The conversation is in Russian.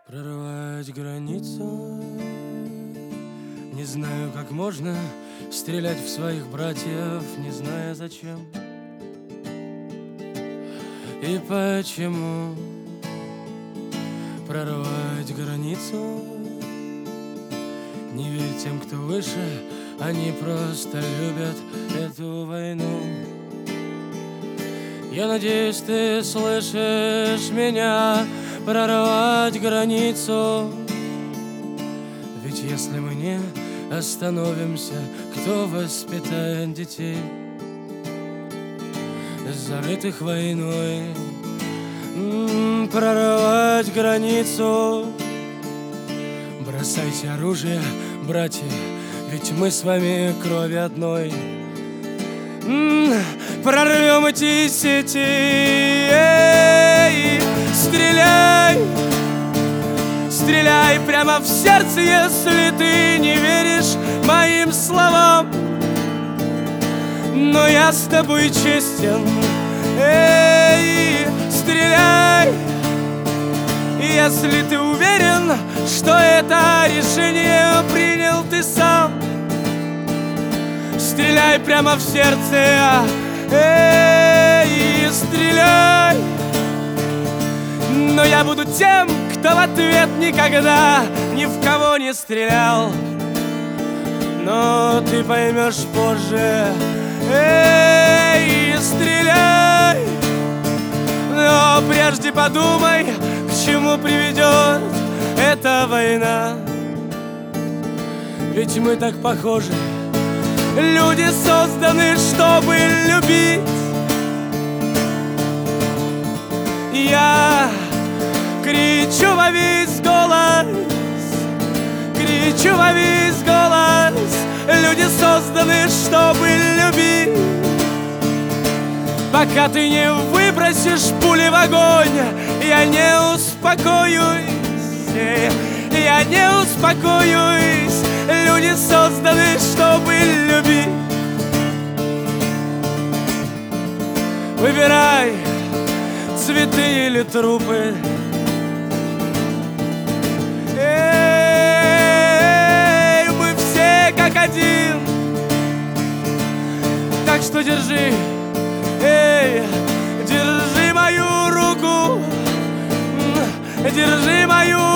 Прорвать границу. Не знаю, как можно стрелять в своих братьев, не зная зачем и почему. Прорвать границу. Не верь тем, кто выше, они просто любят эту войну. Я надеюсь, ты слышишь меня. Прорвать границу. Ведь если мы не остановимся, кто воспитает детей, зарытых войной? Прорвать границу. Бросайте оружие, братья, ведь мы с вами крови одной. Прорвем эти сети. Стреляй, стреляй прямо в сердце, если ты не веришь моим словам. Но я с тобой честен. Стреляй, если ты уверен, что это решение принял ты сам. Стреляй прямо в сердце. Стреляй. Но я буду тем, кто в ответ никогда ни в кого не стрелял. Но ты поймешь позже. Стреляй. Но прежде подумай, к чему приведет эта война. Ведь мы так похожи. Люди созданы, чтобы любить. Я кричу во весь голос, кричу во весь голос. Люди созданы, чтобы любить. Пока ты не выбросишь пули в огонь, я не успокоюсь, я не успокоюсь. Люди созданы, чтобы любить. Выбирай цветы или трупы. Мы все как один. Так что держи, держи мою руку, держи мою